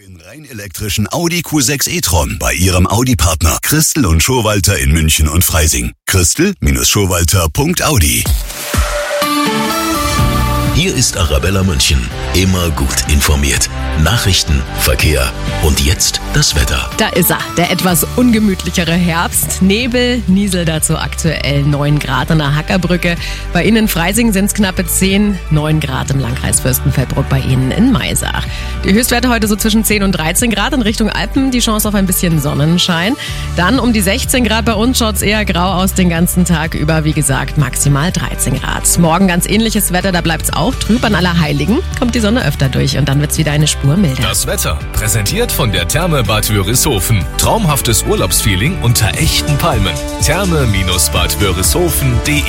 neuen rein elektrischen Audi Q6 e-tron bei Ihrem Audi-Partner Christel und Schowalter in München und Freising. Christel-Schowalter.audi. Hier ist Arabella München. Immer gut informiert. Nachrichten, Verkehr und jetzt das Wetter. Da ist er, der etwas ungemütlichere Herbst. Nebel, Niesel dazu aktuell 9 Grad an der Hackerbrücke. Bei Ihnen in Freising sind es knappe 10, 9 Grad im Landkreis Fürstenfeldbruck bei Ihnen in Maisach. Die Höchstwerte heute so zwischen 10 und 13 Grad in Richtung Alpen. Die Chance auf ein bisschen Sonnenschein. Dann um die 16 Grad bei uns schaut es eher grau aus den ganzen Tag über. Wie gesagt, maximal 13 Grad. Morgen ganz ähnliches Wetter, da bleibt es auch trüb. An Allerheiligen kommt die Sonne öfter durch und dann wird es wieder eine Spur milder. Das Wetter, präsentiert von der Therme Bad Wörishofen. Traumhaftes Urlaubsfeeling unter echten Palmen. Therme-bad-wörishofen.de.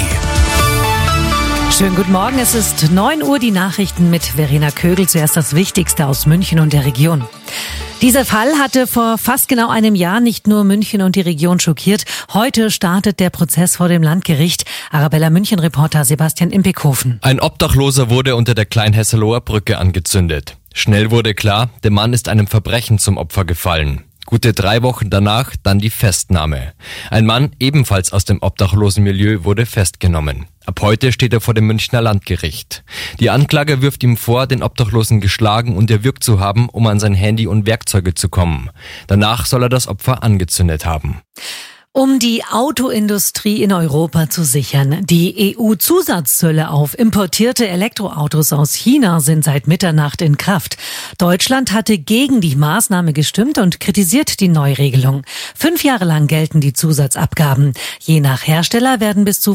Schönen guten Morgen, es ist 9 Uhr, die Nachrichten mit Verena Kögel. Zuerst das Wichtigste aus München und der Region. Dieser Fall hatte vor fast genau einem Jahr nicht nur München und die Region schockiert. Heute startet der Prozess vor dem Landgericht. Arabella München-Reporter Sebastian Impekhofen. Ein Obdachloser wurde unter der Kleinhesseloher Brücke angezündet. Schnell wurde klar, der Mann ist einem Verbrechen zum Opfer gefallen. Gute 3 Wochen danach dann die Festnahme. Ein Mann, ebenfalls aus dem Obdachlosenmilieu, wurde festgenommen. Ab heute steht er vor dem Münchner Landgericht. Die Anklage wirft ihm vor, den Obdachlosen geschlagen und erwürgt zu haben, um an sein Handy und Werkzeuge zu kommen. Danach soll er das Opfer angezündet haben. Um die Autoindustrie in Europa zu sichern. Die EU-Zusatzzölle auf importierte Elektroautos aus China sind seit Mitternacht in Kraft. Deutschland hatte gegen die Maßnahme gestimmt und kritisiert die Neuregelung. 5 Jahre lang gelten die Zusatzabgaben. Je nach Hersteller werden bis zu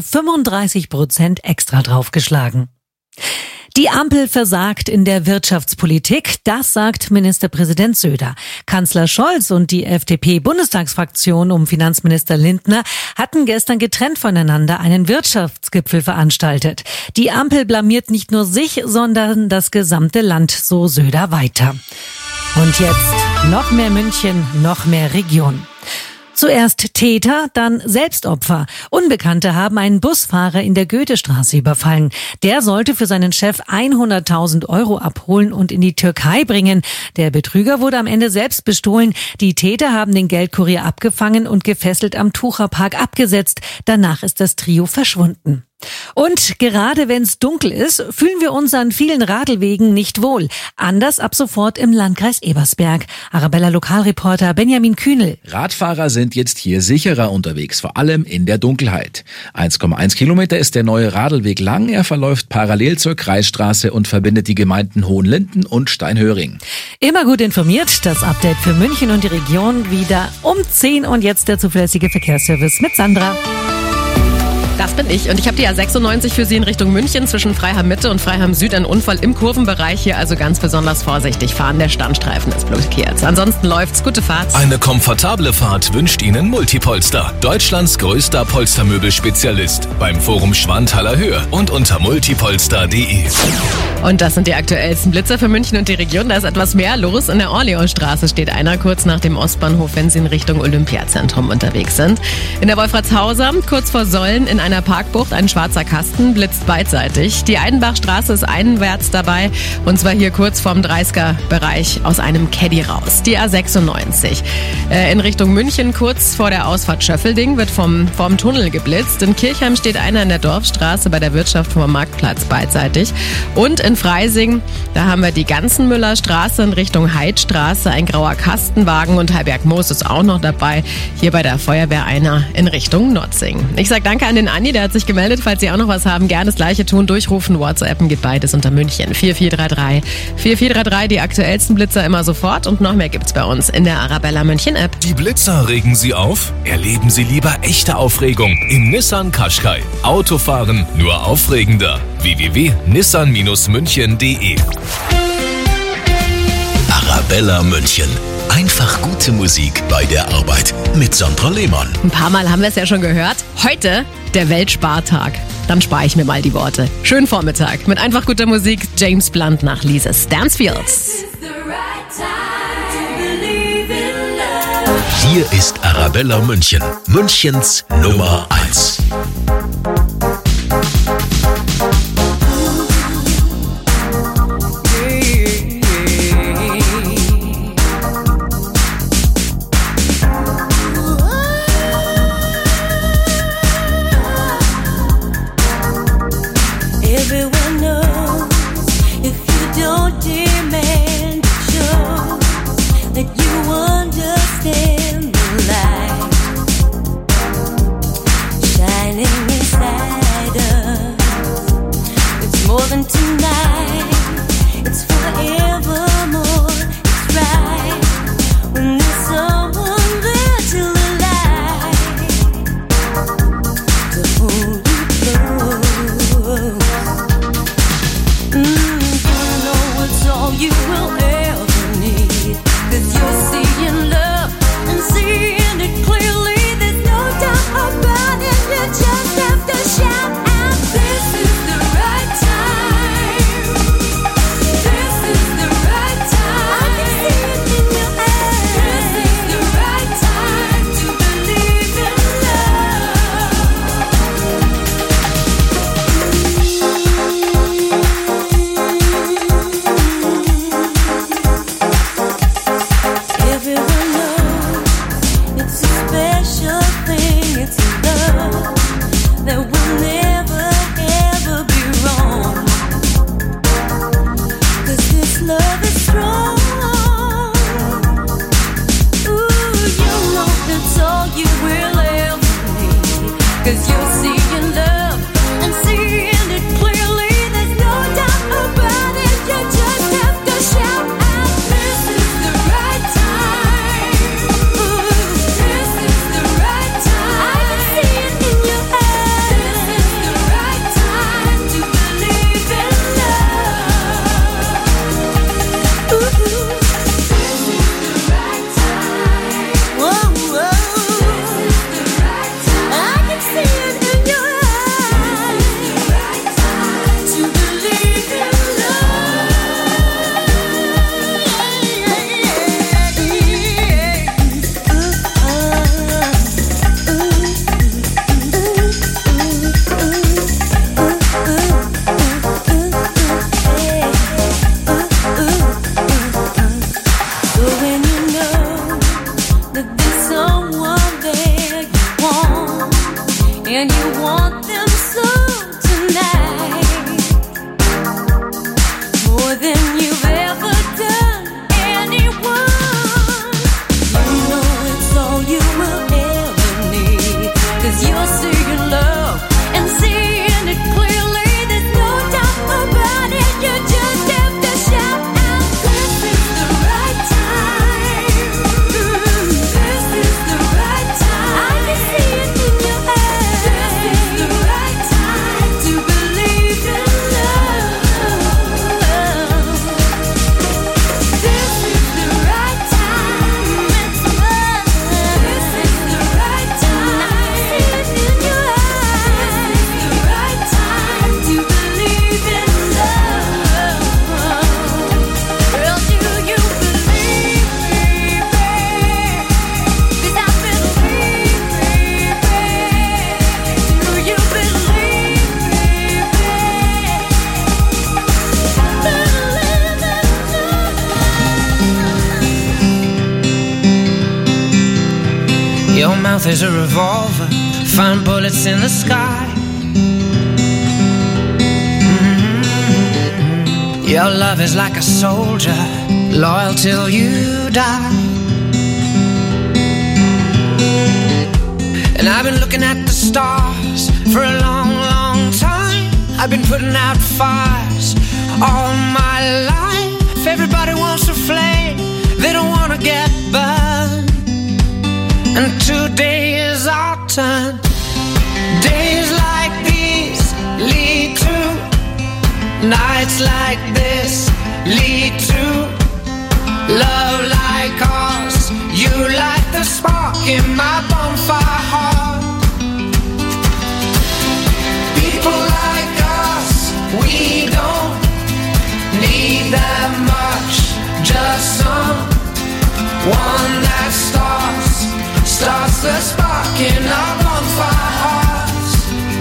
35% extra draufgeschlagen. Die Ampel versagt in der Wirtschaftspolitik, das sagt Ministerpräsident Söder. Kanzler Scholz und die FDP-Bundestagsfraktion um Finanzminister Lindner hatten gestern getrennt voneinander einen Wirtschaftsgipfel veranstaltet. Die Ampel blamiert nicht nur sich, sondern das gesamte Land, so Söder weiter. Und jetzt noch mehr München, noch mehr Region. Zuerst Täter, dann Selbstopfer. Unbekannte haben einen Busfahrer in der Goethestraße überfallen. Der sollte für seinen Chef 100.000 € abholen und in die Türkei bringen. Der Betrüger wurde am Ende selbst bestohlen. Die Täter haben den Geldkurier abgefangen und gefesselt am Tucherpark abgesetzt. Danach ist das Trio verschwunden. Und gerade wenn es dunkel ist, fühlen wir uns an vielen Radlwegen nicht wohl. Anders ab sofort im Landkreis Ebersberg. Arabella Lokalreporter Benjamin Kühnel. Radfahrer sind jetzt hier sicherer unterwegs, vor allem in der Dunkelheit. 1,1 Kilometer ist der neue Radlweg lang. Er verläuft parallel zur Kreisstraße und verbindet die Gemeinden Hohenlinden und Steinhöring. Immer gut informiert, das Update für München und die Region wieder um 10 und jetzt der zuverlässige Verkehrsservice mit Sandra. Das bin ich und ich habe die A96 für Sie in Richtung München zwischen Freiham Mitte und Freiham Süd. Ein Unfall im Kurvenbereich hier, also ganz besonders vorsichtig fahren. Der Standstreifen ist blockiert. Ansonsten läuft's. Gute Fahrt. Eine komfortable Fahrt wünscht Ihnen Multipolster. Deutschlands größter Polstermöbelspezialist. Beim Forum Schwanthaler Höhe und unter multipolster.de. Und das sind die aktuellsten Blitzer für München und die Region. Da ist etwas mehr los. In der Orleansstraße steht einer kurz nach dem Ostbahnhof, wenn Sie in Richtung Olympiazentrum unterwegs sind. In der Wolfratshauser, kurz vor Sollen, in einer Parkbucht, ein schwarzer Kasten blitzt beidseitig. Die Eidenbachstraße ist einwärts dabei und zwar hier kurz vorm 30er-Bereich aus einem Caddy raus. Die A96 in Richtung München, kurz vor der Ausfahrt Schöffelding, wird vom Tunnel geblitzt. In Kirchheim steht einer in der Dorfstraße bei der Wirtschaft vom Marktplatz beidseitig. Und in Freising, da haben wir die Ganzenmüllerstraße in Richtung Heidstraße, ein grauer Kastenwagen und Heiberg-Moos ist auch noch dabei. Hier bei der Feuerwehr einer in Richtung Notzing. Ich sage danke an den Andi, der hat sich gemeldet. Falls Sie auch noch was haben, gerne das Gleiche tun. Durchrufen, WhatsAppen geht beides unter München. 4433. 4433, die aktuellsten Blitzer immer sofort. Und noch mehr gibt's bei uns in der Arabella München App. Die Blitzer regen Sie auf? Erleben Sie lieber echte Aufregung im Nissan Qashqai. Autofahren nur aufregender. www.nissan-münchen.de. Arabella München. Einfach gute Musik bei der Arbeit mit Sandra Lehmann. Ein paar Mal haben wir es ja schon gehört. Heute der Weltspartag. Dann spare ich mir mal die Worte. Schönen Vormittag mit einfach guter Musik. James Blunt nach Lisa Stansfield. Hier ist Arabella München. Münchens Nummer 1. Your mouth is a revolver, find bullets in the sky. Your love is like a soldier, loyal till you die. And I've been looking at the stars for a long, long time. I've been putting out fires all my life. Everybody wants a flame, they don't want to get burned. And today is our turn. Days like these lead to nights like this, lead to love like ours. You light the spark in my bonfire heart. People like us, we don't need that much. Just someone that starts the spark in our bonfire hearts.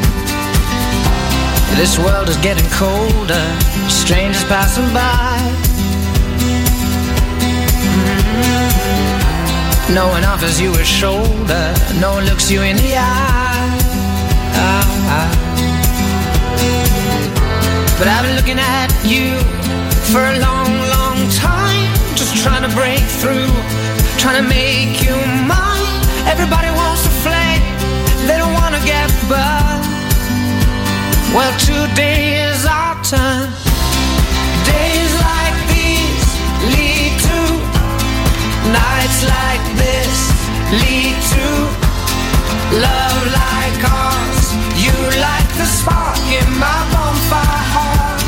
This world is getting colder, strangers passing by. No one offers you a shoulder, no one looks you in the eye. But I've been looking at you for a long, long time, just trying to break through, trying to make you mine. Everybody wants a flame, they don't want to get burned. Well, today is our turn. Days like these lead to nights like this, lead to love like ours. You light the spark in my bonfire heart.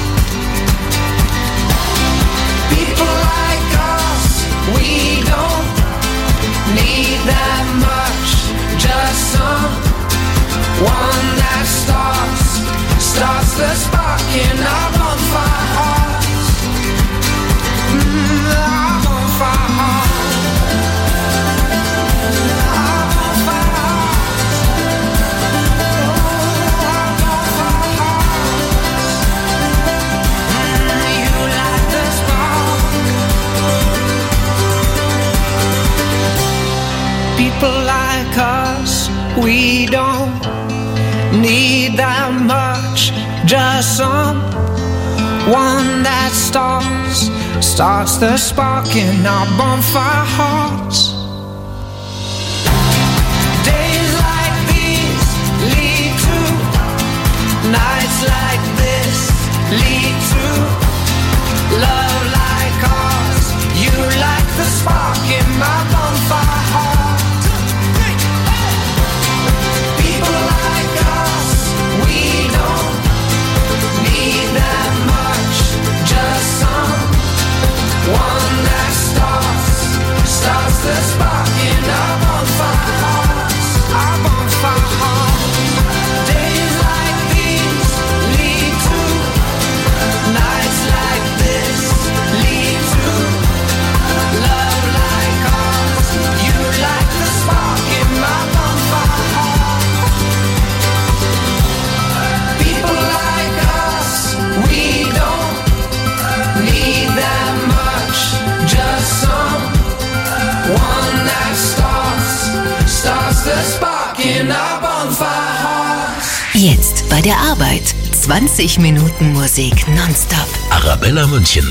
People like us, we don't need that much. Just someone that starts the spark in our bonfire hearts. Our bonfire hearts. Our bonfire hearts. Our bonfire hearts. You light the spark. People like us, we don't need that much. Just someone that starts the spark in our bonfire hearts. Days like these lead to nights like this, lead to love like ours. You light the spark in my bonfire heart. People like us, we don't need that much. Just someone that starts the spark in our bonfire hearts. Our bonfire hearts. Days like these lead to nights like this, lead to love like ours. You light the spark in my bonfire heart. People like us, we don't need that much. Just someone that starts the spark in our bonfire hearts. Jetzt bei der Arbeit. 20 Minuten Musik nonstop. Arabella München.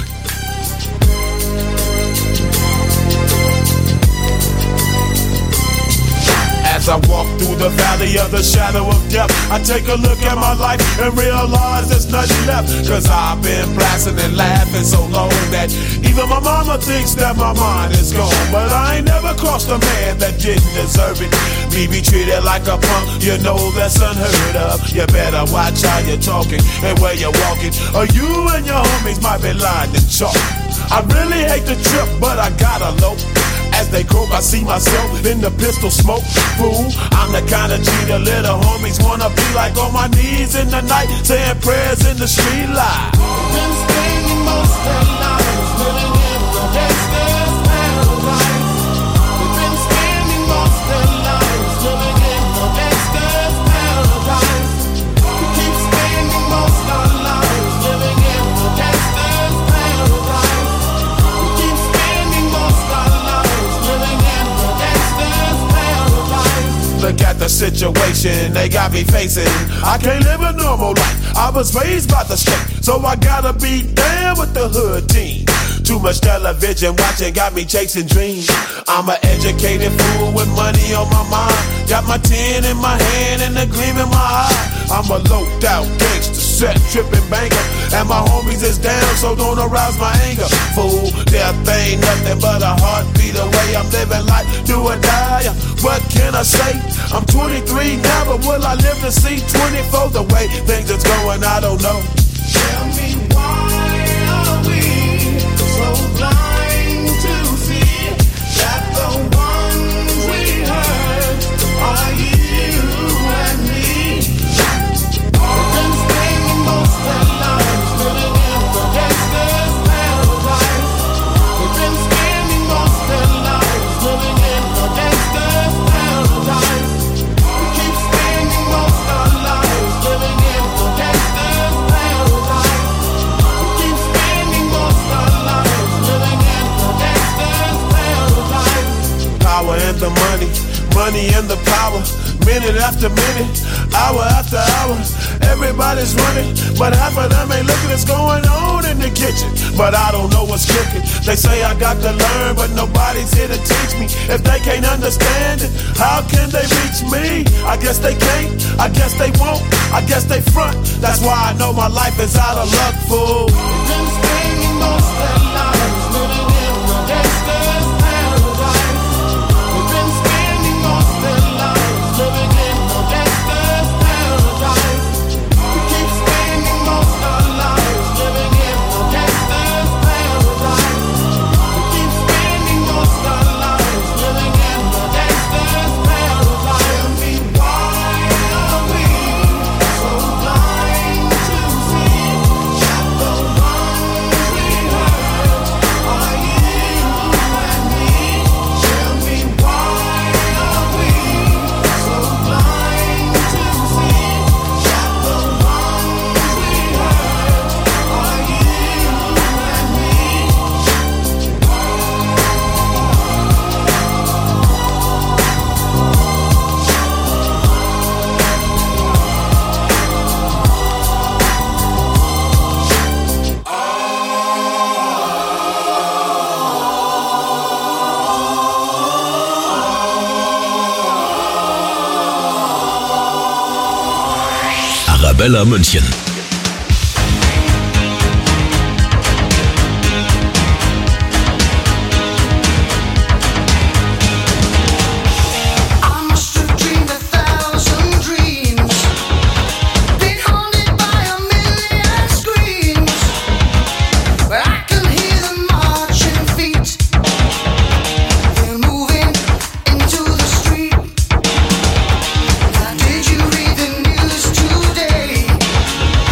As I walk through the valley of the shadow of death, I take a look at my life and realize there's nothing left. Cause I've been blasting and laughing so long that even my mama thinks that my mind is gone. But I ain't never crossed a man that didn't deserve it. Me be treated like a punk, you know that's unheard of. You better watch how you're talking and where you're walking, or you and your homies might be lying in chalk. I really hate the trip, but I gotta low. As they croak, I see myself in the pistol smoke. Fool, I'm the kind of G the little homies wanna be like, on my knees in the night, saying prayers in the street light. Been spending most of their lives living in the gangster's paradise. We've been spending most of their lives living in the gangster's paradise. We keep spending most of our lives living in the gangster's paradise. We keep spending most of our lives living in the gangster's paradise. situation they got me facing. I can't live a normal life. I was raised by the state, so I gotta be down with the hood team. Too much television watching got me chasing dreams. I'm an educated fool with money on my mind. Got my 10 in my hand and a gleam in my eye. I'm a loped out gangster, set tripping banker, and my homies is down, so don't arouse my anger. Fool, death ain't nothing but a heartbeat away. I'm living life, do or die. What can I say? I'm 23 now, but will I live to see 24? The way things is going, I don't know. Tell me why are we so blind to see that the ones we hurt are you and me? We've been spending most of our lives living in the gangster's paradise. We've been spending most of our lives living in the gangster's paradise. We keep spending most of our lives living in the gangster's paradise. We keep spending most of our lives living in the gangster's paradise. Power and the money, money and the power. Minute after minute, hour after hour, everybody's running, but half of them ain't looking what's going on in the kitchen. But I don't know what's cooking. They say I got to learn, but nobody's here to teach me. If they can't understand it, how can they reach me? I guess they can't, I guess they won't, I guess they front. That's why I know my life is out of luck, fool. We've been spending most of our lives living in the gangster's paradise. We've been spending most of our lives living in the gangster's paradise. We keep spending most of our lives living in the gangster's paradise. We keep spending most of our lives living in the gangster's paradise. Tell me why are we so blind to see that the ones we hurt are you and me? Tell me why are we so blind to see that the ones we hurt are you and me? Arabella München. I must have dreamed 1,000 dreams, been haunted by a million screams, but I can hear the marching feet. They're moving into the street. Now, did you read the news today?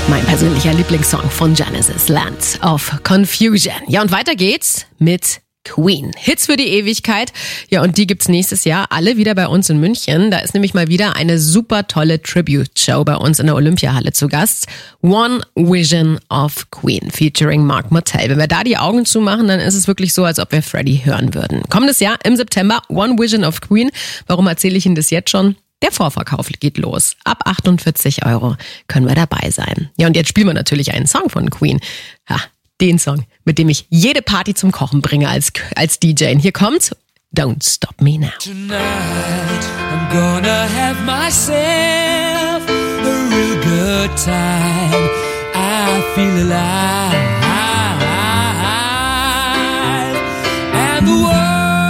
Mein persönlicher Lieblingssong von Genesis, Land of Confusion. Ja, und weiter geht's mit Queen. Hits für die Ewigkeit. Ja, und die gibt's nächstes Jahr alle wieder bei uns in München. Da ist nämlich mal wieder eine super tolle Tribute-Show bei uns in der Olympiahalle zu Gast. One Vision of Queen featuring Mark Martell. Wenn wir da die Augen zumachen, dann ist es wirklich so, als ob wir Freddie hören würden. Kommendes Jahr im September One Vision of Queen. Warum erzähle ich Ihnen das jetzt schon? Der Vorverkauf geht los. Ab 48 € können wir dabei sein. Ja, und jetzt spielen wir natürlich einen Song von Queen. Ja, den Song, mit dem ich jede Party zum Kochen bringe als DJ. Hier kommt Don't Stop Me Now. Tonight I'm gonna have myself a real good time. I feel alive. And the world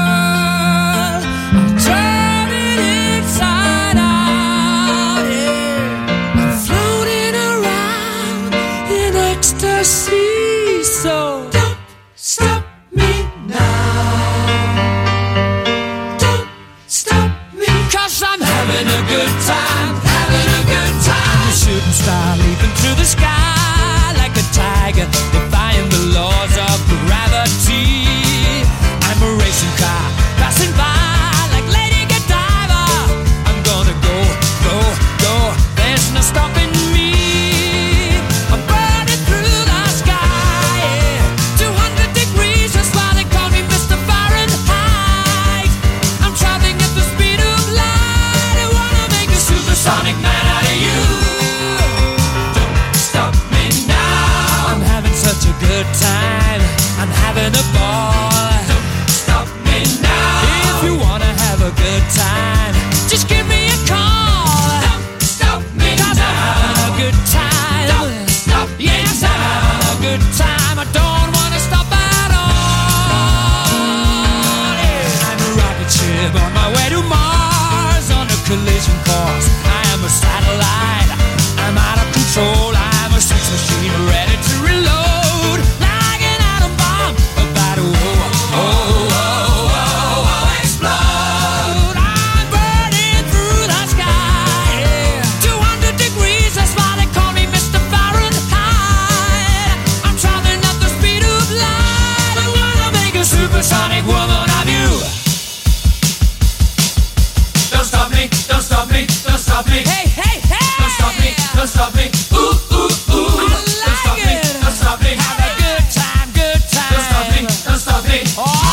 so don't stop me now. Don't stop me, 'cause I'm having a good time, having a good time. A shooting star leaping through the sky like a tiger, defying the laws of gravity. I'm a racing car passing by like Lady Godiva. I'm gonna go, go, go. There's no stopping me. Sonic man out of you. Don't stop me now. I'm having such a good time. I'm having a ball. Don't stop me now. If you wanna have a good time, just give me a call. Don't stop me now. 'Cause I'm having a good time. Don't stop me now. Yes, I'm having a good time. I don't wanna stop at all. Yeah. I'm a rocket ship on my way to Mars on a collision course. I'm a satellite, I'm out of control, I'm a sex machine ready to reload, like an atom bomb, about to explode. I'm burning through the sky, yeah. 200 degrees, that's why they call me Mr. Fahrenheit. I'm traveling at the speed of light, I wanna make a supersonic woman of you. Don't stop me, don't stop me, don't stop me. Hey, hey, hey! Don't stop me, don't stop me. Ooh, ooh, ooh. I like don't stop me, don't stop me. Have a good time, good time. Don't stop me, don't stop me. Oh!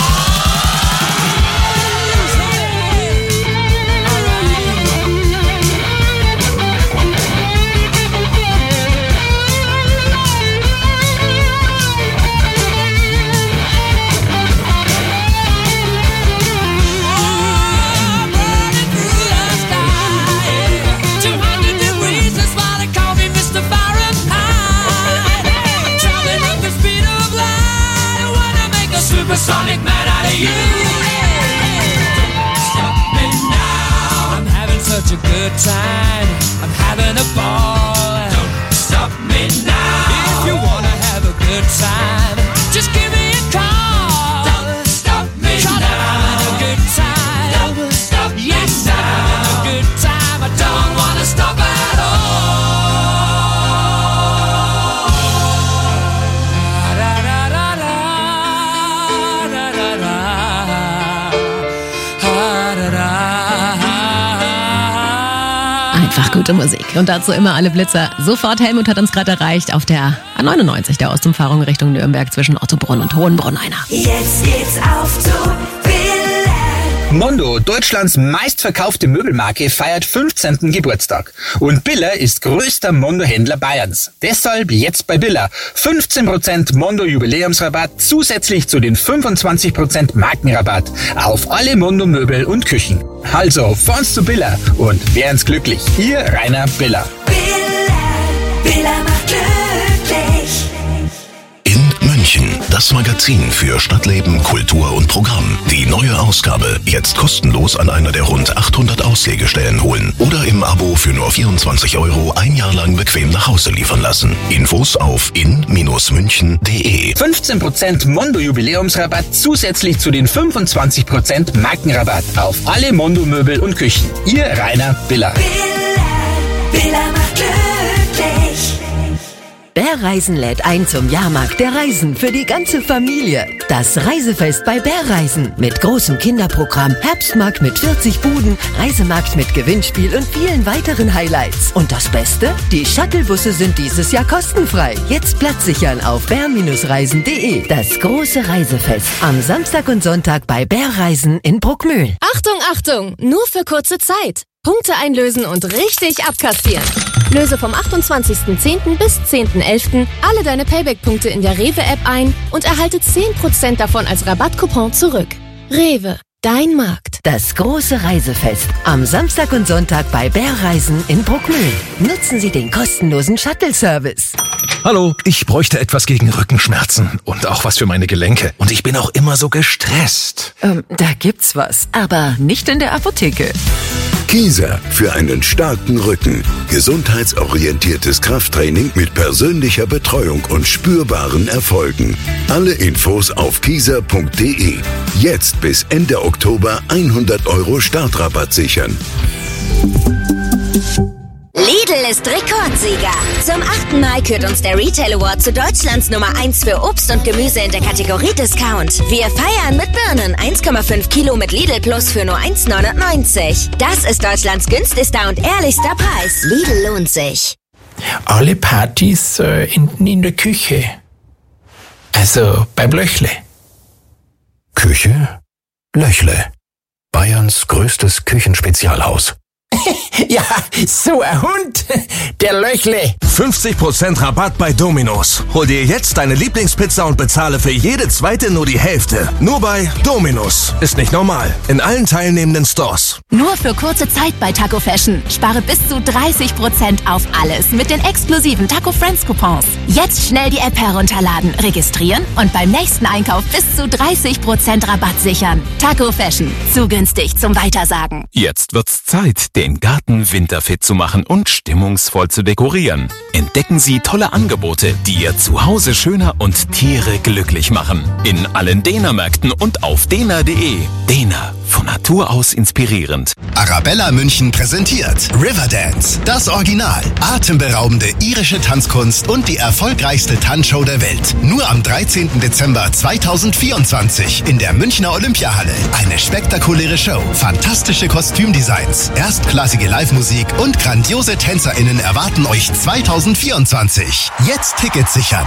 Sonic man out of you. Don't stop me now. I'm having such a good time. I'm having a ball. Don't stop me now. If you wanna have a good time, just give me a call. Don't stop me now. I'm having a good time. Don't stop me now. Yes, I'm having a good time. I don't wanna stop at all. Einfach gute Musik. Und dazu immer alle Blitzer. Sofort, Helmut hat uns gerade erreicht auf der A99, der Ostumfahrung Richtung Nürnberg zwischen Ottobrunn und Hohenbrunn einer. Jetzt geht's auf zu Billa. Mondo, Deutschlands meistverkaufte Möbelmarke, feiert 15. Geburtstag. Und Billa ist größter Mondo-Händler Bayerns. Deshalb jetzt bei Billa 15% Mondo-Jubiläumsrabatt zusätzlich zu den 25% Markenrabatt auf alle Mondo-Möbel und Küchen. Also, fahren's zu Billa und werden's glücklich. Ihr Rainer Billa. Billa macht glücklich. In München, das Magazin für Stadtleben, Kultur und Programm. Die neue Ausgabe, jetzt kostenlos an einer der rund 800 Auslegestellen holen oder im Abo für nur 24 € ein Jahr lang bequem nach Hause liefern lassen. Infos auf in-münchen.de. 15% Mondo-Jubiläumsrabatt zusätzlich zu den 25% Markenrabatt auf alle Mondo-Möbel und Küchen. Ihr Rainer Billa. Billa macht glücklich. Bärreisen lädt ein zum Jahrmarkt der Reisen für die ganze Familie. Das Reisefest bei Bärreisen mit großem Kinderprogramm, Herbstmarkt mit 40 Buden, Reisemarkt mit Gewinnspiel und vielen weiteren Highlights. Und das Beste? Die Shuttlebusse sind dieses Jahr kostenfrei. Jetzt Platz sichern auf bär-reisen.de. Das große Reisefest am Samstag und Sonntag bei Bärreisen in Bruckmühl. Achtung, Achtung! Nur für kurze Zeit. Punkte einlösen und richtig abkassieren. Löse vom 28.10. bis 10.11. alle deine Payback-Punkte in der Rewe-App ein und erhalte 10% davon als Rabattcoupon zurück. Rewe, dein Markt. Das große Reisefest am Samstag und Sonntag bei Bärreisen in Bruckmühl. Nutzen Sie den kostenlosen Shuttle-Service. Hallo, ich bräuchte etwas gegen Rückenschmerzen und auch was für meine Gelenke. Und ich bin auch immer so gestresst. Da gibt's was, aber nicht in der Apotheke. Kieser für einen starken Rücken. Gesundheitsorientiertes Krafttraining mit persönlicher Betreuung und spürbaren Erfolgen. Alle Infos auf kieser.de. Jetzt bis Ende Oktober 100 € Startrabatt sichern. Lidl ist Rekordsieger. Zum 8. Mal kürt uns der Retail Award zu Deutschlands Nummer 1 für Obst und Gemüse in der Kategorie Discount. Wir feiern mit Birnen 1,5 Kilo mit Lidl Plus für nur 1,99. Das ist Deutschlands günstigster und ehrlichster Preis. Lidl lohnt sich. Alle Partys enden in der Küche. Also beim Löchle. Küche? Löchle. Bayerns größtes Küchenspezialhaus. Ja, so ein Hund, der Löchle. 50% Rabatt bei Domino's. Hol dir jetzt deine Lieblingspizza und bezahle für jede zweite nur die Hälfte. Nur bei Domino's. Ist nicht normal. In allen teilnehmenden Stores. Nur für kurze Zeit bei Taco Fashion. Spare bis zu 30% auf alles mit den exklusiven Taco Friends Coupons. Jetzt schnell die App herunterladen, registrieren und beim nächsten Einkauf bis zu 30% Rabatt sichern. Taco Fashion. Zu günstig zum Weitersagen. Jetzt wird's Zeit, den Garten winterfit zu machen und stimmungsvoll zu dekorieren. Entdecken Sie tolle Angebote, die Ihr Zuhause schöner und Tiere glücklich machen. In allen Dena-Märkten und auf dena.de. Dena, von Natur aus inspirierend. Arabella München präsentiert Riverdance, das Original. Atemberaubende irische Tanzkunst und die erfolgreichste Tanzshow der Welt. Nur am 13. Dezember 2024 in der Münchner Olympiahalle. Eine spektakuläre Show, fantastische Kostümdesigns, erstklassige Live-Musik und grandiose TänzerInnen erwarten euch 2024. Jetzt Tickets sichern.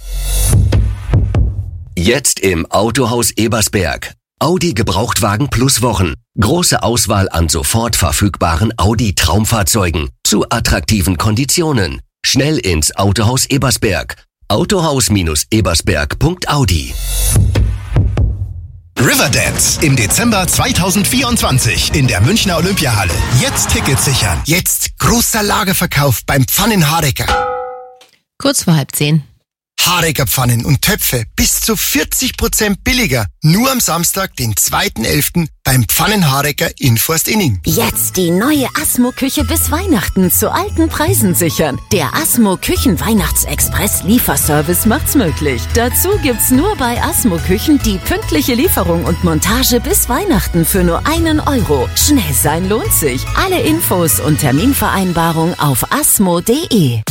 Jetzt im Autohaus Ebersberg. Audi Gebrauchtwagen plus Wochen. Große Auswahl an sofort verfügbaren Audi Traumfahrzeugen zu attraktiven Konditionen. Schnell ins Autohaus Ebersberg. Autohaus-ebersberg.audi. Riverdance im Dezember 2024 in der Münchner Olympiahalle. Jetzt Tickets sichern. Jetzt großer Lagerverkauf beim Pfannen-Hareker. Kurz vor 9:30. Hareker-Pfannen und Töpfe bis zu 40% billiger. Nur am Samstag, den 2.11. beim Pfannen-Hareker in Forst-Inning. Jetzt die neue Asmo-Küche bis Weihnachten zu alten Preisen sichern. Der Asmo-Küchen-Weihnachtsexpress-Lieferservice macht's möglich. Dazu gibt's nur bei Asmo-Küchen die pünktliche Lieferung und Montage bis Weihnachten für nur 1 €. Schnell sein lohnt sich. Alle Infos und Terminvereinbarung auf asmo.de.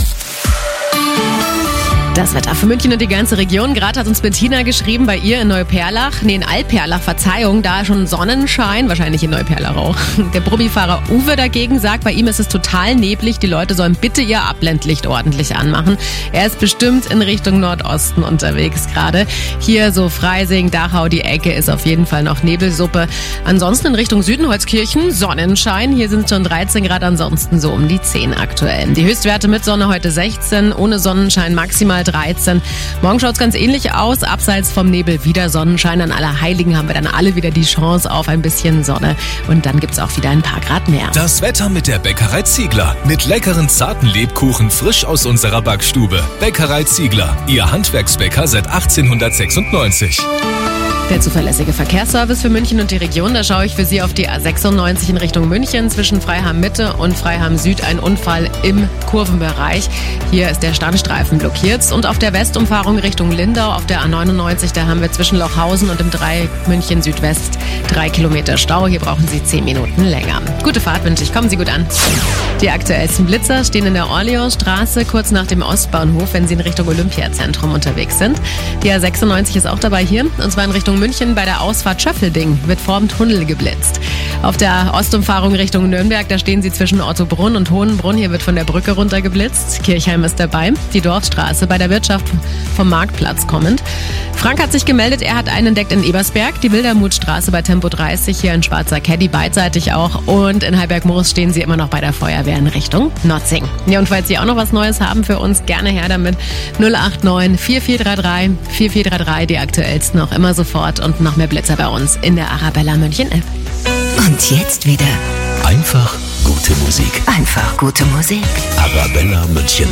Das Wetter für München und die ganze Region. Gerade hat uns Bettina geschrieben, bei ihr in Neuperlach, in Altperlach, Verzeihung, da schon Sonnenschein, wahrscheinlich in Neuperlach auch. Der Brummi-Fahrer Uwe dagegen sagt, bei ihm ist es total neblig, die Leute sollen bitte ihr Abblendlicht ordentlich anmachen. Er ist bestimmt in Richtung Nordosten unterwegs gerade. Hier so Freising, Dachau, die Ecke ist auf jeden Fall noch Nebelsuppe. Ansonsten in Richtung Süden, Holzkirchen, Sonnenschein. Hier sind schon 13 Grad, ansonsten so um die 10 aktuell. Die Höchstwerte mit Sonne heute 16, ohne Sonnenschein maximal 13. Morgen schaut es ganz ähnlich aus. Abseits vom Nebel wieder Sonnenschein. An Allerheiligen haben wir dann alle wieder die Chance auf ein bisschen Sonne. Und dann gibt es auch wieder ein paar Grad mehr. Das Wetter mit der Bäckerei Ziegler. Mit leckeren, zarten Lebkuchen frisch aus unserer Backstube. Bäckerei Ziegler. Ihr Handwerksbäcker seit 1896. Der zuverlässige Verkehrsservice für München und die Region, da schaue ich für Sie auf die A96 in Richtung München. Zwischen Freiham Mitte und Freiham Süd ein Unfall im Kurvenbereich. Hier ist der Standstreifen blockiert. Und auf der Westumfahrung Richtung Lindau, auf der A99, da haben wir zwischen Lochhausen und dem 3 München Südwest 3 Kilometer Stau. Hier brauchen Sie 10 Minuten länger. Gute Fahrt wünsche ich. Kommen Sie gut an. Die aktuellsten Blitzer stehen in der Orleansstraße, kurz nach dem Ostbahnhof, wenn Sie in Richtung Olympiazentrum unterwegs sind. Die A96 ist auch dabei hier, und zwar in Richtung München bei der Ausfahrt Schöffelding wird vorm Tunnel geblitzt. Auf der Ostumfahrung Richtung Nürnberg, da stehen Sie zwischen Ottobrunn und Hohenbrunn. Hier wird von der Brücke runter geblitzt. Kirchheim ist dabei. Die Dorfstraße bei der Wirtschaft vom Marktplatz kommend. Frank hat sich gemeldet, er hat einen entdeckt in Ebersberg. Die Wildermutstraße bei Tempo 30, hier in Schwarzer Caddy, beidseitig auch. Und in Heiberg-Moos stehen Sie immer noch bei der Feuerwehr in Richtung Notzing. Ja, und falls Sie auch noch was Neues haben für uns, gerne her damit. 089 4433 4433, die aktuellsten noch immer sofort, und noch mehr Blitzer bei uns in der Arabella München App. Und jetzt wieder Einfach gute Musik. einfach gute Musik. Arabella München.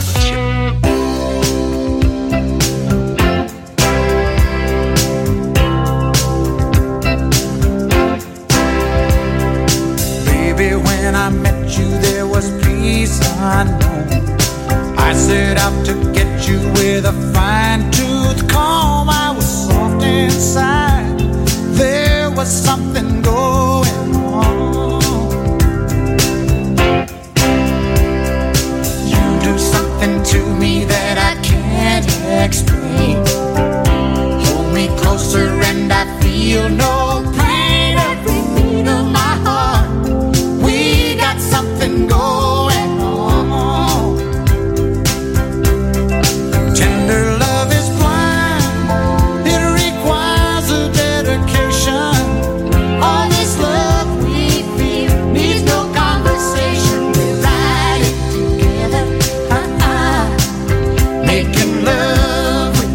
Baby, when I met you, there was peace unknown. I set out to get you with a fine-tooth comb. I was soft inside. There was something going on. You do something to me that I can't explain. Hold me closer and I feel no pain. Every beat of my heart, we got something going on. Tender love is blind, it requires a dedication. All this love we feel needs no conversation. We ride it together, making love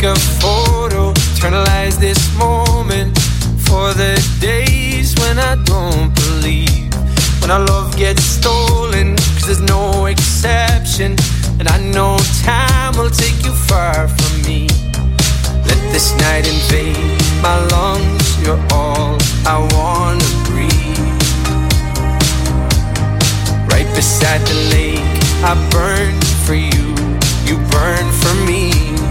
take a photo, eternalize this moment for the days when I don't believe, when our love gets stolen, 'cause there's no exception, and I know time will take you far from me. Let this night invade my lungs, you're all I wanna breathe. Right beside the lake, I burn for you, you burn for me.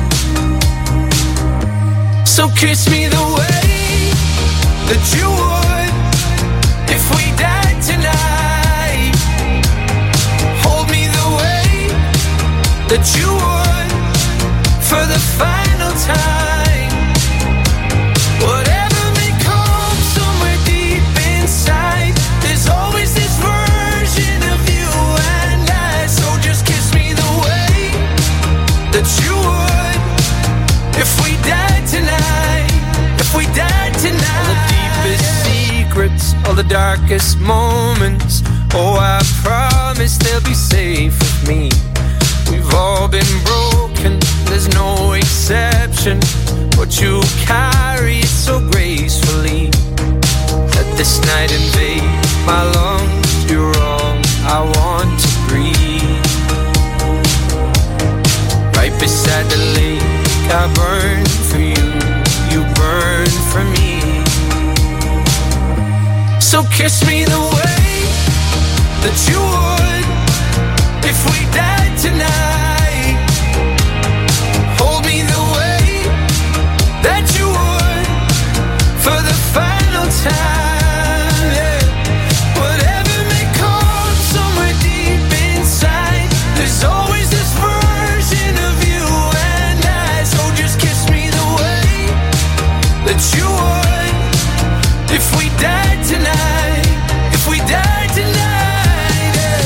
So kiss me the way that you would if we died tonight. Hold me the way that you would for the final time. Whatever may come somewhere deep inside, there's always this version of you and I. So just kiss me the way that you would if we died tonight. If we died tonight. All the deepest secrets, all the darkest moments, oh, I promise they'll be safe with me. We've all been broken, there's no exception, but you carry it so gracefully. Let this night invade my lungs, you're all I want to breathe. Right beside the lake, I burn for you, you burn for me. So kiss me the way that you would if we died tonight. Hold me the way that you would for the final time. Yeah. Whatever may come somewhere deep inside, there's always this version of you and I. So just kiss me the way that you would if we died tonight. If we died tonight. Yeah.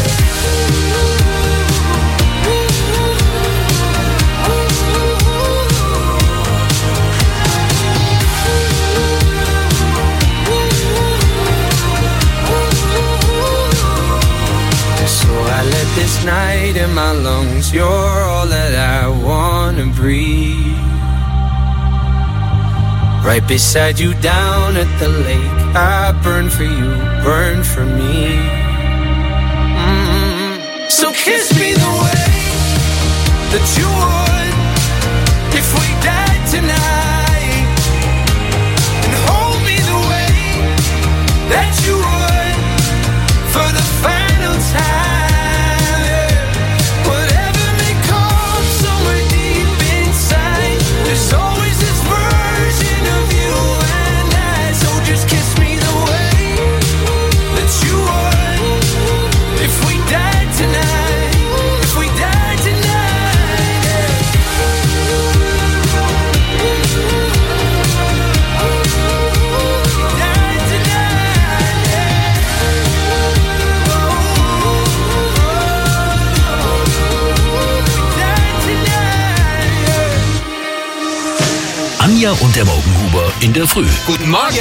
So I let this night in my lungs, you're all that I wanna breathe. Right beside you down at the lake, I burn for you, burn for me. So kiss me the way that you would if we died tonight, and hold me the way that you would for the final time. Yeah. Whatever may come somewhere deep inside, there's always this version of you and I. So just kiss me the way that you would if we died tonight. If we died tonight. Yeah. Died tonight. Anja und der Morgenhuber in der Früh. Guten Morgen.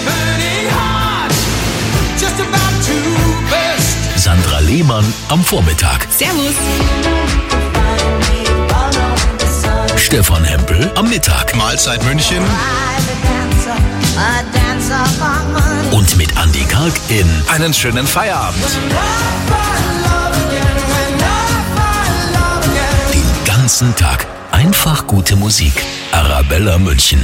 Sandra Lehmann am Vormittag. Servus. Stefan Hempel am Mittag. Mahlzeit München. Und mit Andi Karg in Einen schönen Feierabend. den ganzen Tag einfach gute Musik. Arabella München.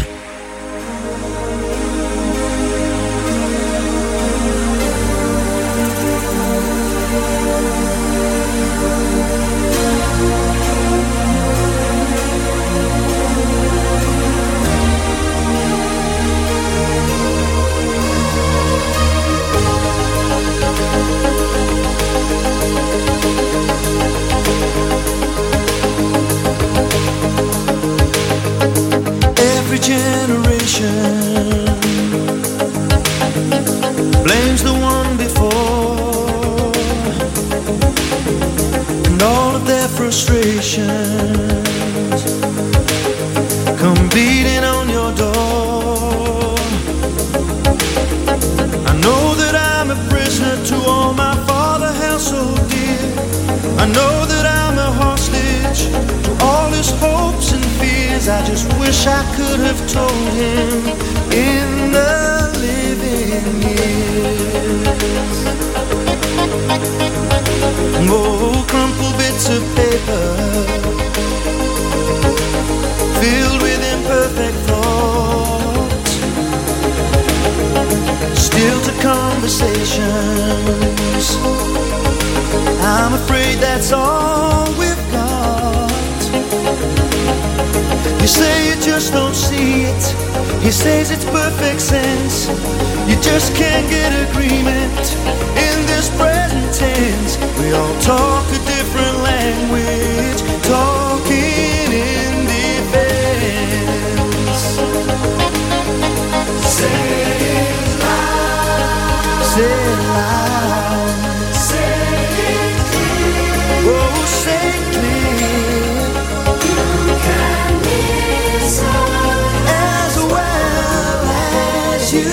Every generation blames the one before, and all of their frustrations come beating on your door. I know that I'm a prisoner to all my father held so dear. I know that I'm a hostage to all his hopes and fears. I just just wish I could have told him in the living years. Oh, crumpled bits of paper filled with imperfect thoughts, still to conversations. I'm afraid that's all we've got. You say you just don't see it. He says it's perfect sense. You just can't get agreement in this present tense. We all talk a different language, talking in defense. Say it loud. Say it loud. Say it clear. Oh, say it clear. You can listen as well as you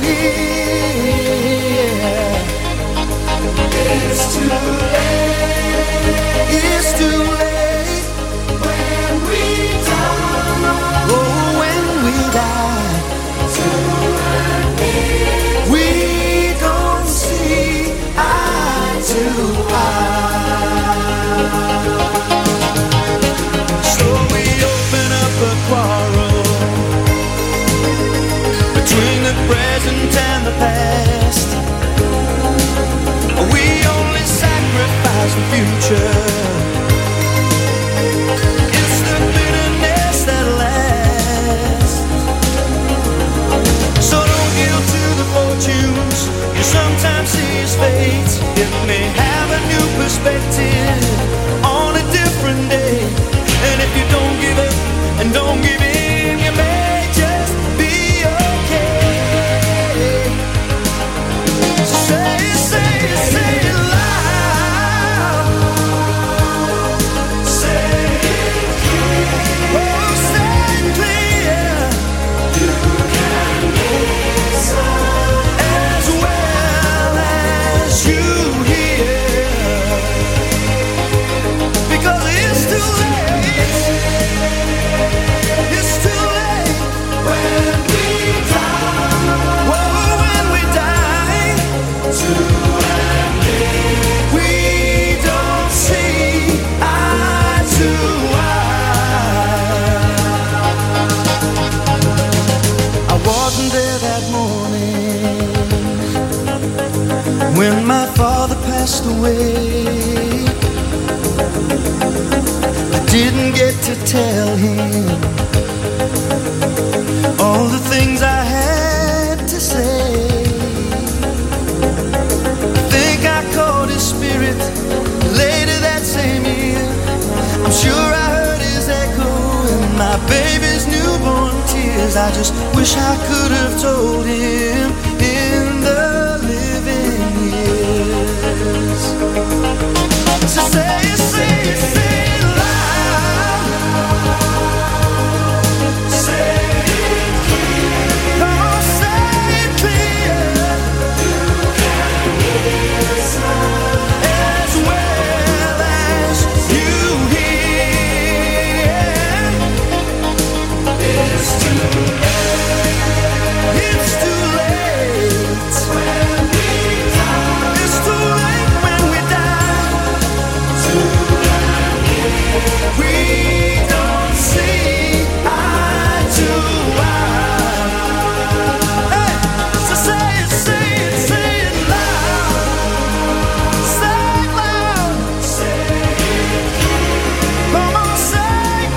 hear. It's too late. It's too late when we die. Oh, when we die. We don't see eye to eye. So we open up a quarrel between the present and the past. We only sacrifice the future. It's the bitterness that lasts. So don't yield to the fortunes you sometimes see as fate. It may have a new perspective on a different day. And if you don't give up and don't give in, you may just be okay. So say it, say it, say it loud. Say it clear. Oh, say it clear. You can listen as well as you hear. Because it's too late. It's too late when we die. Whoa, when we die. We don't see eye to eye. I wasn't there that morning when my father passed away. I didn't get to tell him all the things I had to say. I think I caught his spirit later that same year. I'm sure I heard his echo in my baby's newborn tears. I just wish I could have told him in the living years. So say it, say it, say it loud. Say it clear. Come on, say it clear. You can listen as well as you hear. It's too late. It's too late when we die. It's too late when we die. We don't see eye to eye. Hey, so say it, say it, say it loud. Say it loud. Say it clear. Come on, say it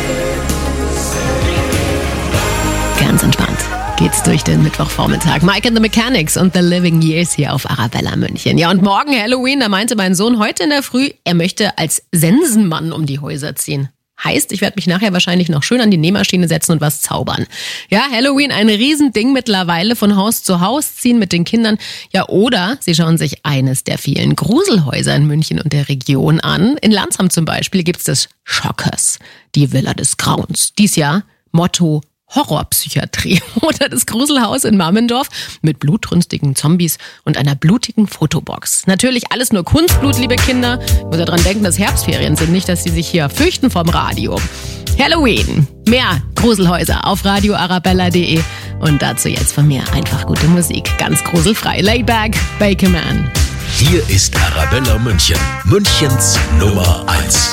clear. Ganz entspannt geht's durch den Mittwochvormittag. Mike and the Mechanics und The Living Years hier auf Arabella München. Ja, und morgen Halloween, da meinte mein Sohn heute in der Früh, er möchte als Sensenmann um die Häuser ziehen. Heißt, ich werde mich nachher wahrscheinlich noch schön an die Nähmaschine setzen und was zaubern. Ja, Halloween, ein Riesending mittlerweile, von Haus zu Haus ziehen mit den Kindern. Ja, oder sie schauen sich eines der vielen Gruselhäuser in München und der Region an. In Landsham zum Beispiel gibt's das Schockers, die Villa des Grauens. Dies Jahr Motto Horrorpsychiatrie oder das Gruselhaus in Mammendorf mit blutrünstigen Zombies und einer blutigen Fotobox. Natürlich alles nur Kunstblut, liebe Kinder. Ich muss ja dran denken, dass Herbstferien sind, nicht, dass sie sich hier fürchten vom Radio. Halloween. Mehr Gruselhäuser auf radioarabella.de. Und dazu jetzt von mir einfach gute Musik. Ganz gruselfrei. Laid Back, Baker Man. Hier ist Arabella München. Münchens Nummer 1.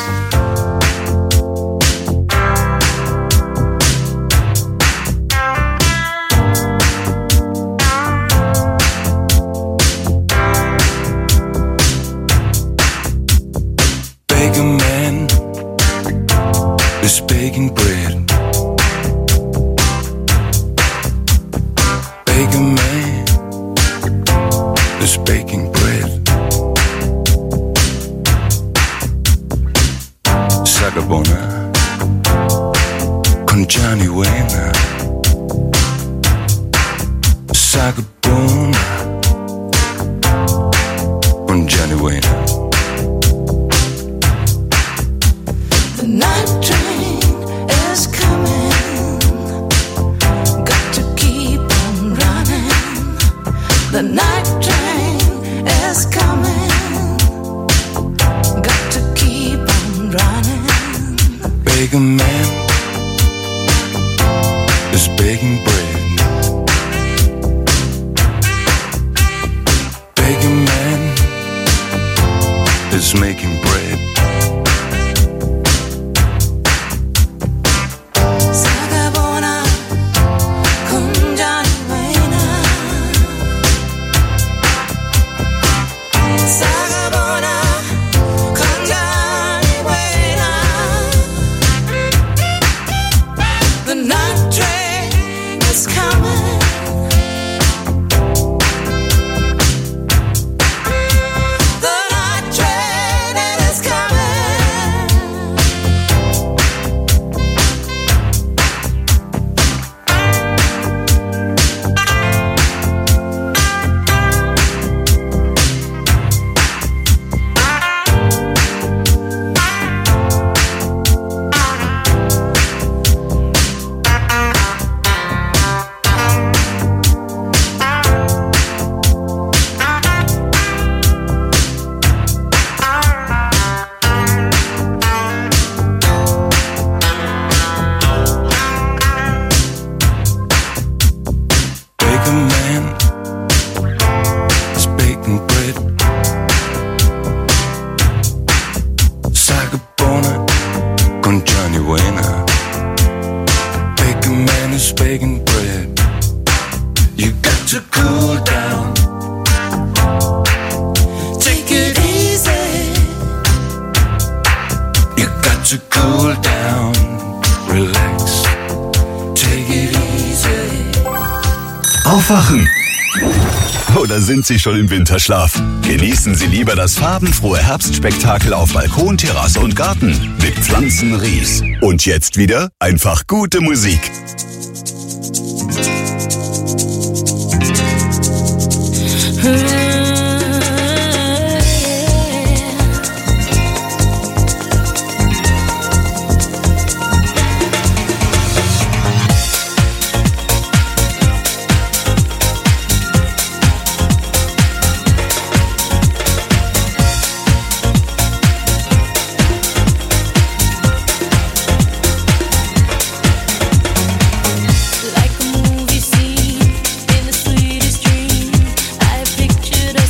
Baker Man is baking bread. Baker Man is baking bread. Sagabona con Johnny Wayne. Sagabona con Johnny Wayne. The night train is coming. Got to keep on running. The night train is coming. Got to keep on running. Baker Man is baking bread. Baker Man is making bread. Sagabona con Johnny Wayne. Sagabona con Johnny Wayne. The night train is coming. The night train is coming. Baker Man is baking bread. Sagabona con Johnny Wayne. Baker Man is baking bread. You got to cool down. Take it easy. You got to cool down. Relax. Take it easy. Aufwachen! Oder sind Sie schon im Winterschlaf? Genießen Sie lieber das farbenfrohe Herbstspektakel auf Balkon, Terrasse und Garten mit Pflanzenries. Und jetzt wieder einfach gute Musik. Like a movie scene in the sweetest dream, I pictured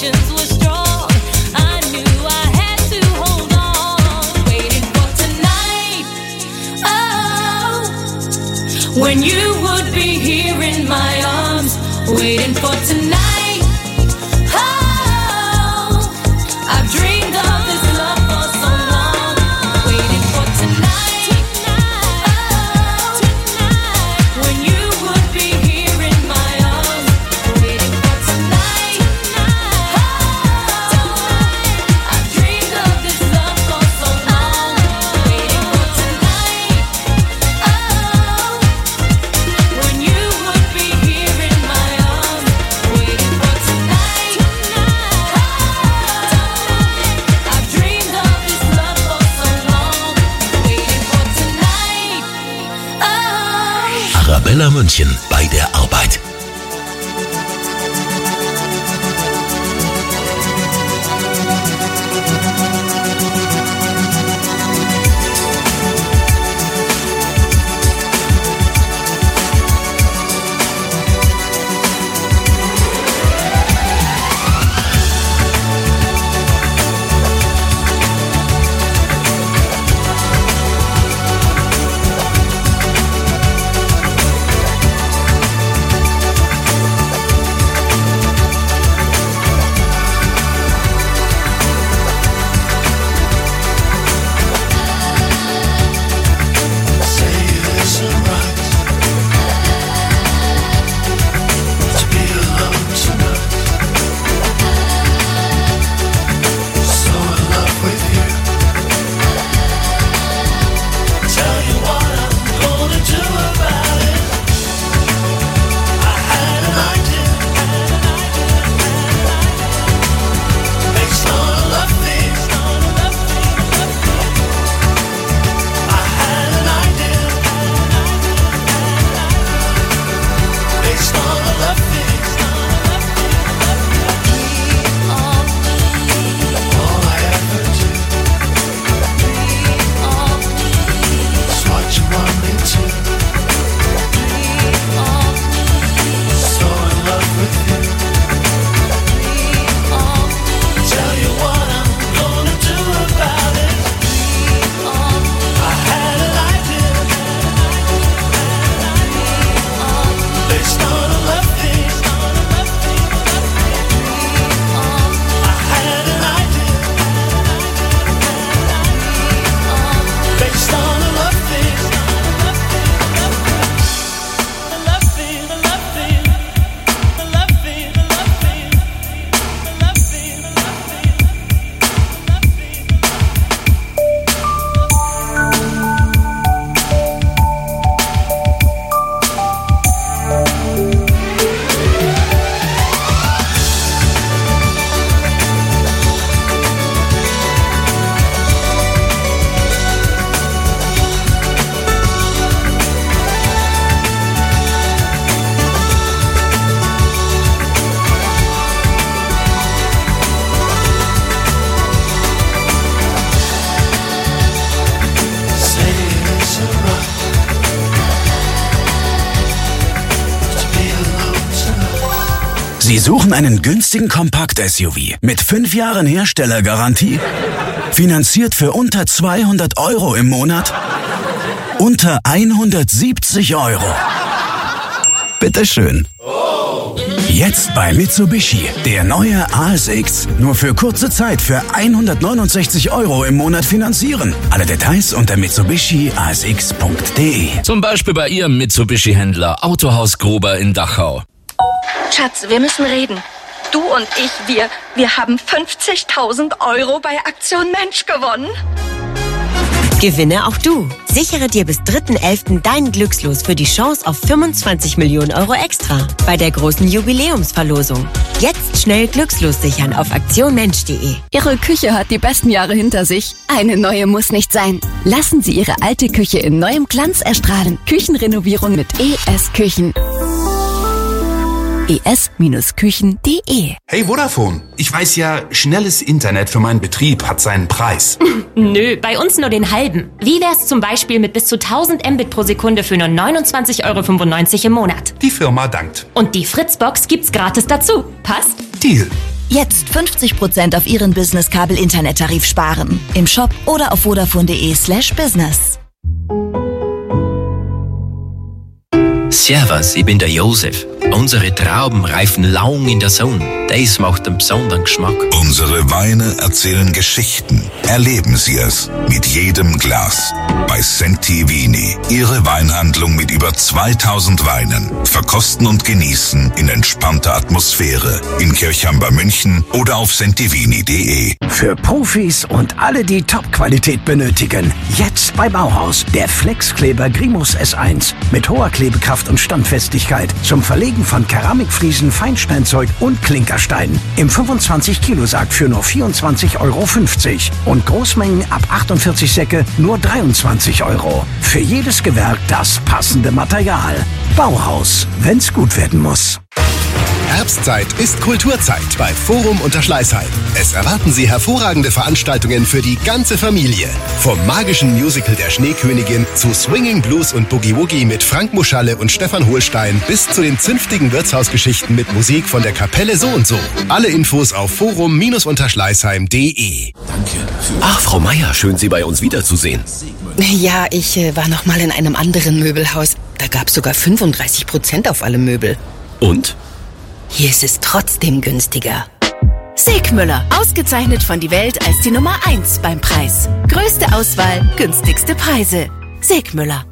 emotions were strong. I knew I had to hold on, waiting for tonight. Oh, when you would be here in my arms, waiting for tonight. Oh, I've dreamed of this love for so long, waiting for tonight. Oh, when you would be here in my arms, waiting for tonight. Oh, I've dreamed of this love for so long, waiting for tonight. Oh, when you would be here in my arms, waiting for tonight. I've dreamed of this love for so long, waiting for tonight. Oh. Arabella München bei der Arbeit. Sie suchen einen günstigen Kompakt-SUV mit 5 Jahren Herstellergarantie? Finanziert für unter 200 € im Monat? Unter 170 €. Bitteschön. Jetzt bei Mitsubishi. Der neue ASX. Nur für kurze Zeit für 169 € im Monat finanzieren. Alle Details unter mitsubishi-asx.de. Zum Beispiel bei Ihrem Mitsubishi-Händler Autohaus Gruber in Dachau. Schatz, wir müssen reden. Du und ich, wir haben 50.000 € bei Aktion Mensch gewonnen. Gewinne auch du. Sichere dir bis 3.11. deinen Glückslos für die Chance auf 25 Millionen € extra bei der großen Jubiläumsverlosung. Jetzt schnell Glückslos sichern auf aktionmensch.de. Ihre Küche hat die besten Jahre hinter sich. Eine neue muss nicht sein. Lassen Sie Ihre alte Küche in neuem Glanz erstrahlen. Küchenrenovierung mit ES Küchen. es-küchen.de. Hey Vodafone, ich weiß ja, schnelles Internet für meinen Betrieb hat seinen Preis. Nö, bei uns nur den halben. Wie wär's zum Beispiel mit bis zu 1000 Mbit pro Sekunde für nur 29,95 € im Monat? Die Firma dankt. Und die Fritzbox gibt's gratis dazu. Passt? Deal. Jetzt 50% auf Ihren Business-Kabel-Internet-Tarif sparen. Im Shop oder auf vodafone.de/business. Servus, ich bin der Josef. Unsere Trauben reifen lang in der Sonne. Das macht einen besonderen Geschmack. Unsere Weine erzählen Geschichten. Erleben Sie es mit jedem Glas. Bei Sentivini. Ihre Weinhandlung mit über 2000 Weinen. Verkosten und genießen in entspannter Atmosphäre. In Kirchheim bei München oder auf sentivini.de. Für Profis und alle, die Top-Qualität benötigen. Jetzt bei Bauhaus. Der Flexkleber Grimus S1. Mit hoher Klebekraft und Standfestigkeit. Zum Verlegen von Keramikfliesen, Feinsteinzeug und Klinkerstein. Im 25-Kilo-Sack für nur 24,50 € und Großmengen ab 48 Säcke nur 23 €. Für jedes Gewerk das passende Material. Bauhaus, wenn's gut werden muss. Herbstzeit ist Kulturzeit bei Forum Unterschleißheim. Es erwarten Sie hervorragende Veranstaltungen für die ganze Familie. Vom magischen Musical der Schneekönigin zu Swinging Blues und Boogie Woogie mit Frank Muschalle und Stefan Hohlstein bis zu den zünftigen Wirtshausgeschichten mit Musik von der Kapelle So und So. Alle Infos auf forum-unterschleißheim.de. Ach, Frau Meier, schön Sie bei uns wiederzusehen. Ja, ich war noch mal in einem anderen Möbelhaus. Da gab es sogar 35% auf alle Möbel. Und? Hier ist es trotzdem günstiger. Segmüller, ausgezeichnet von die Welt als die Nummer 1 beim Preis. Größte Auswahl, günstigste Preise. Segmüller.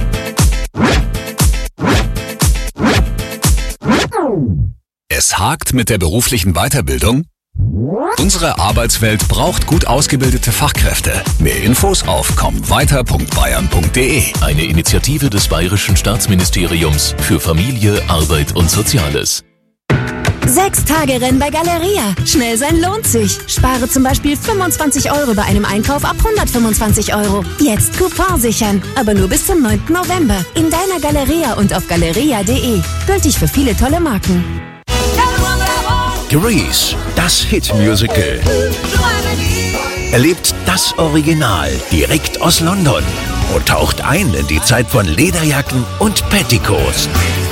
Es hakt mit der beruflichen Weiterbildung? Unsere Arbeitswelt braucht gut ausgebildete Fachkräfte. Mehr Infos auf kommweiter.bayern.de. Eine Initiative des Bayerischen Staatsministeriums für Familie, Arbeit und Soziales. 6-Tage-Rennen bei Galeria. Schnell sein lohnt sich. Spare zum Beispiel 25 € bei einem Einkauf ab 125 €. Jetzt Coupon sichern. Aber nur bis zum 9. November. In deiner Galeria und auf galeria.de. Gültig für viele tolle Marken. Grease, das Hit-Musical. Erlebt das Original direkt aus London und taucht ein in die Zeit von Lederjacken und Petticoats.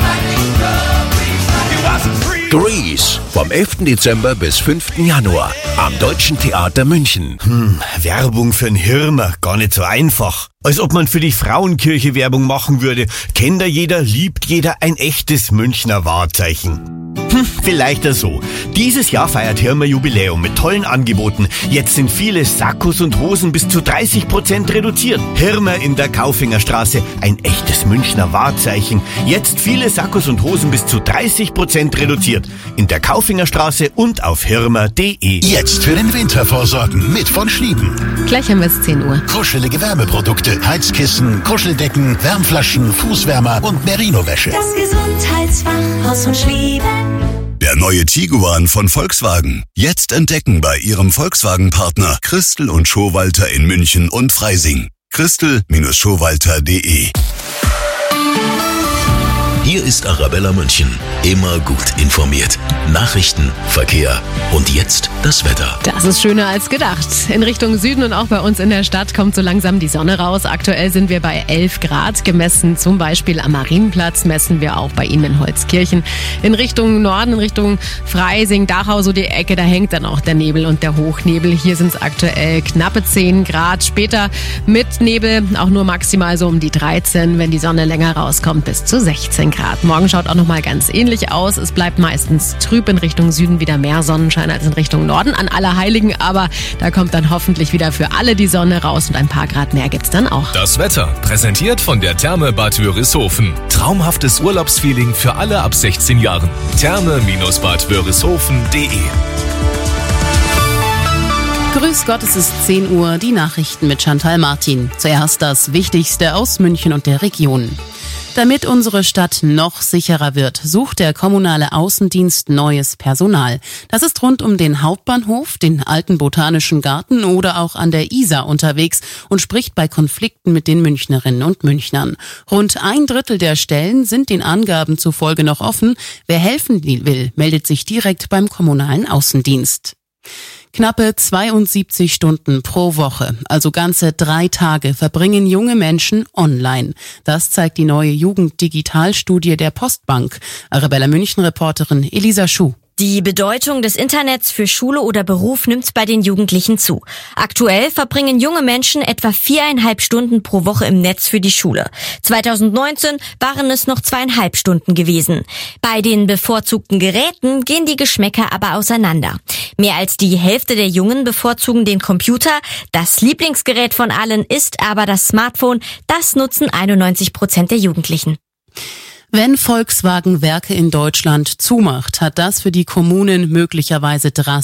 Grease, vom 11. Dezember bis 5. Januar am Deutschen Theater München. Werbung für einen Hirmer, gar nicht so einfach. Als ob man für die Frauenkirche Werbung machen würde. Kennt da jeder, liebt jeder ein echtes Münchner Wahrzeichen. Vielleicht so. Dieses Jahr feiert Hirmer Jubiläum mit tollen Angeboten. Jetzt sind viele Sakkos und Hosen bis zu 30% reduziert. Hirmer in der Kaufingerstraße, ein echtes Münchner Wahrzeichen. Jetzt viele Sakkos und Hosen bis zu 30% reduziert. In der Kaufingerstraße und auf hirmer.de. Jetzt für den Winter vorsorgen mit von Schlieben. Gleich haben wir es 10 Uhr. Kuschelige Wärmeprodukte, Heizkissen, Kuscheldecken, Wärmflaschen, Fußwärmer und Merino-Wäsche. Das Gesundheitsfachhaus von Schlieben. Der neue Tiguan von Volkswagen. Jetzt entdecken bei Ihrem Volkswagen-Partner Christel und Schowalter in München und Freising. Christel-Schowalter.de. Hier ist Arabella München. Immer gut informiert. Nachrichten, Verkehr und jetzt das Wetter. Das ist schöner als gedacht. In Richtung Süden und auch bei uns in der Stadt kommt so langsam die Sonne raus. Aktuell sind wir bei 11 Grad. Gemessen zum Beispiel am Marienplatz, messen wir auch bei Ihnen in Holzkirchen. In Richtung Norden, in Richtung Freising, Dachau, so die Ecke, da hängt dann auch der Nebel und der Hochnebel. Hier sind es aktuell knappe 10 Grad. Später mit Nebel auch nur maximal so um die 13, wenn die Sonne länger rauskommt, bis zu 16 Grad. Morgen schaut auch nochmal ganz ähnlich aus. Es bleibt meistens trüb, in Richtung Süden wieder mehr Sonnenschein als in Richtung Norden an Allerheiligen, aber da kommt dann hoffentlich wieder für alle die Sonne raus und ein paar Grad mehr gibt's dann auch. Das Wetter, präsentiert von der Therme Bad Wörishofen. Traumhaftes Urlaubsfeeling für alle ab 16 Jahren. Therme-bad-wörishofen.de. Grüß Gott, es ist 10 Uhr, die Nachrichten mit Chantal Martin. Zuerst das Wichtigste aus München und der Region. Damit unsere Stadt noch sicherer wird, sucht der kommunale Außendienst neues Personal. Das ist rund um den Hauptbahnhof, den alten Botanischen Garten oder auch an der Isar unterwegs und spricht bei Konflikten mit den Münchnerinnen und Münchnern. Rund 1/3 der Stellen sind den Angaben zufolge noch offen. Wer helfen will, meldet sich direkt beim kommunalen Außendienst. Knappe 72 Stunden pro Woche, also ganze 3 Tage, verbringen junge Menschen online. Das zeigt die neue Jugenddigitalstudie der Postbank. Arabella München-Reporterin Elisa Schuh. Die Bedeutung des Internets für Schule oder Beruf nimmt bei den Jugendlichen zu. Aktuell verbringen junge Menschen etwa 4,5 Stunden pro Woche im Netz für die Schule. 2019 waren es noch 2,5 Stunden gewesen. Bei den bevorzugten Geräten gehen die Geschmäcker aber auseinander. Mehr als die Hälfte der Jungen bevorzugen den Computer. Das Lieblingsgerät von allen ist aber das Smartphone. Das nutzen 91% der Jugendlichen. Wenn Volkswagen Werke in Deutschland zumacht, hat das für die Kommunen möglicherweise drastisch